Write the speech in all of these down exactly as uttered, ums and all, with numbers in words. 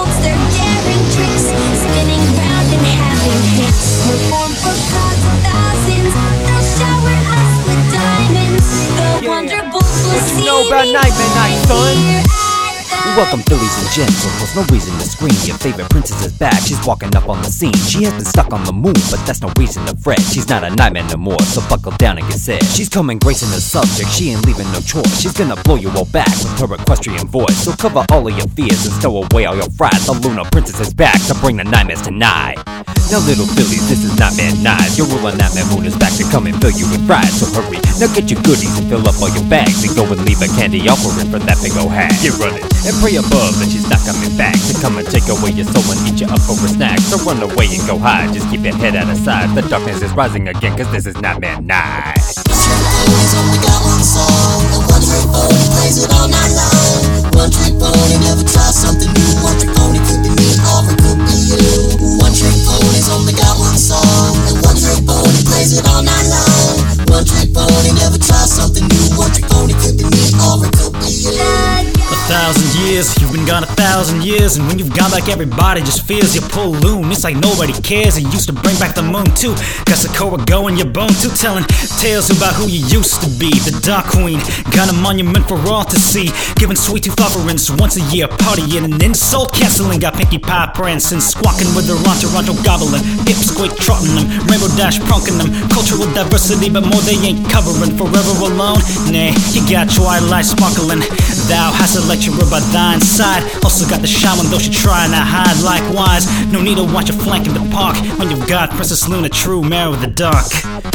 unfolds their daring tricks, spinning round and having hits. Perform for crowds of thousands, they'll shower us with diamonds. The Yeah. Wonderbolts will What you see know about me Nightmare Night, right son? here at the Welcome, Phillies and gentles, no reason to scream. Your favorite princess is back, she's walking up on the scene. She has been stuck on the moon, but that's no reason to fret. She's not a nightmare no more, so buckle down and get set. She's coming gracing the subject, she ain't leaving no choice. She's gonna blow you all back with her equestrian voice. So cover all of your fears and stow away all your fright. The Lunar Princess is back to bring the nightmares tonight. Now little Phillies, this is Nightmare Night. Your ruler Nightmare Moon is back to come and fill you with pride. So hurry, now get your goodies and fill up all your bags. And go and leave a candy offering for that big ol' hag. Get running and pray above that she's not coming back to come and take away your soul and eat you up for a snack. So run away and go hide, just keep your head out of sight. The darkness is rising again, cause this is Nightmare Night. Always only got one song, and one trick pony plays it all night long. One trick pony never tries something new. One trick pony could be me or it could be you. One trick pony's only got one song, and one trick pony plays it all night long. One trick pony never tries something new. One trick pony could be me or it could be you. A thousand years, you've been gone a thousand years, and when you've gone back, everybody just feels your balloon. It's like nobody cares. You used to bring back the moon too. Got Sokoa going your bone too, telling tales about who you used to be. The Dark Queen, got a monument for all to see. Giving sweet tooth offerings once a year, partying and insult canceling. Got Pinkie Pie prancing, squawking with her entourage gobbling, pipsqueak trotting them, Rainbow Dash pronking them. Cultural diversity, but more they ain't covering. Forever alone, nah, you got Twilight sparkling. Thou hast a lecturer by thine side. Also got the shaman, though she trying to hide. Likewise, no need to watch a flank in the park when you've got Princess Luna, true mare of the dark.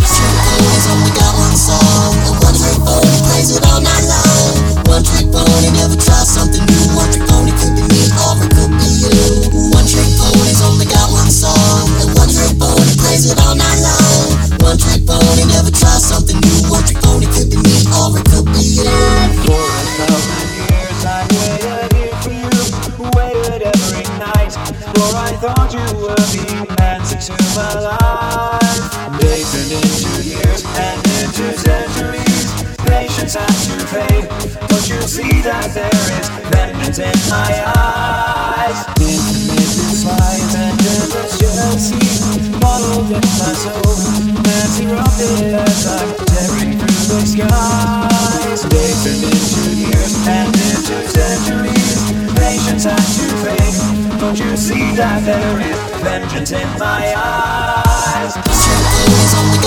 Pony's only got one song, and one trick pony plays it all night long. One trick pony never tries something new. One trick pony could be me or it could be you. One trick pony's only got one song, and one trick pony plays it all night long. One trick pony never tries something new. One trick pony could be me or it could be you. For a thousand years I waited here for you, waited every night. For I thought you were the answer to my life. Days turned into years and into centuries. Patience had to fade. Don't you see that there is vengeance in my eyes? Infinite despise and endless jealousy bottled in my soul and erupted as I'm tearing through the skies. Days turned into years and into centuries. Patience had to fade. Don't you see that there is vengeance in my eyes? Always only